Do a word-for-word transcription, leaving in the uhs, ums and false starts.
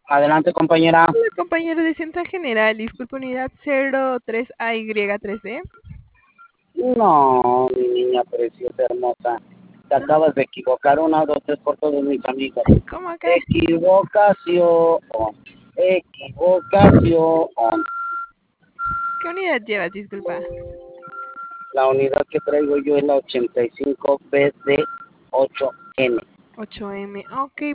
Adelante, compañera. Hola, compañero de Central General, disculpe, unidad cero tres A Y tres D. No, mi niña preciosa, hermosa. Te No, acabas de equivocar una, dos, tres por todos mis amigos. ¿cómo acá? Equivocación. Equivocación. ¿Qué unidad llevas? Disculpa. La unidad que traigo yo es la ochenta y cinco B D ocho N. ocho M. Ok,